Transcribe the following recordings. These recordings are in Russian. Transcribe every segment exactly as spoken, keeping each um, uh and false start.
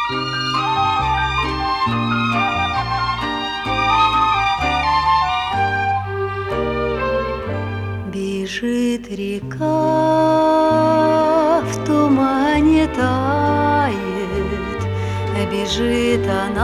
Бежит река, в тумане тает, бежит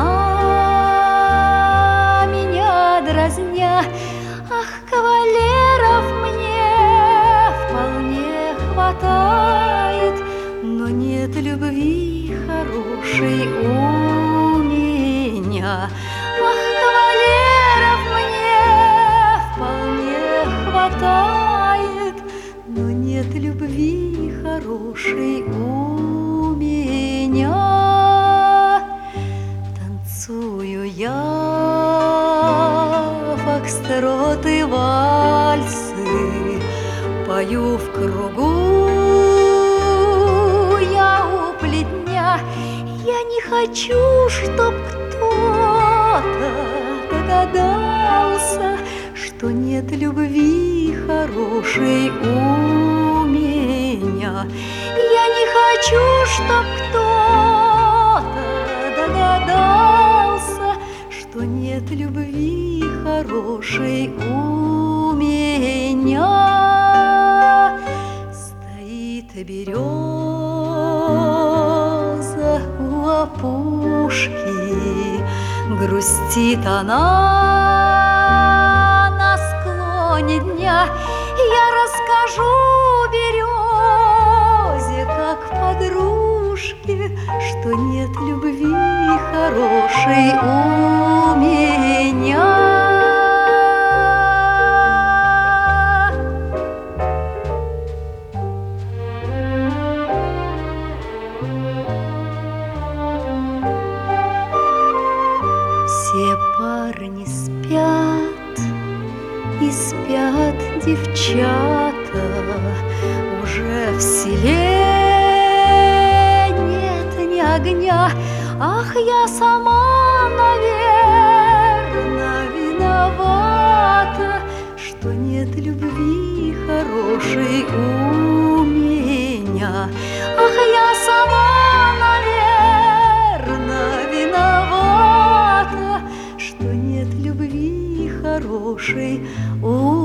она, меня дразня. Ах, кавалеров мне вполне хватает, но нет любви хорошей у меня. Ах, кавалеров мне вполне хватает, но нет любви хорошей у меня. Танцую я фокстроты, вальсы, пою в кругу я у плетня. Я не хочу, чтоб кто-то догадался, что нет любви хорошей у меня. Я не хочу, чтоб кто-то догадался, что нет любви хорошей у меня. Стоит береза у опушки, грустит она на склоне дня. Я расскажу березе, как подружке, что нет любви хорошей у меня. Все парни спят, и спят девчата, уже в селе нет ни огня. Ах, я сама, наверно, виновата, что нет любви хорошей у меня. Ах, я сама, наверно, виновата, что нет любви хорошей у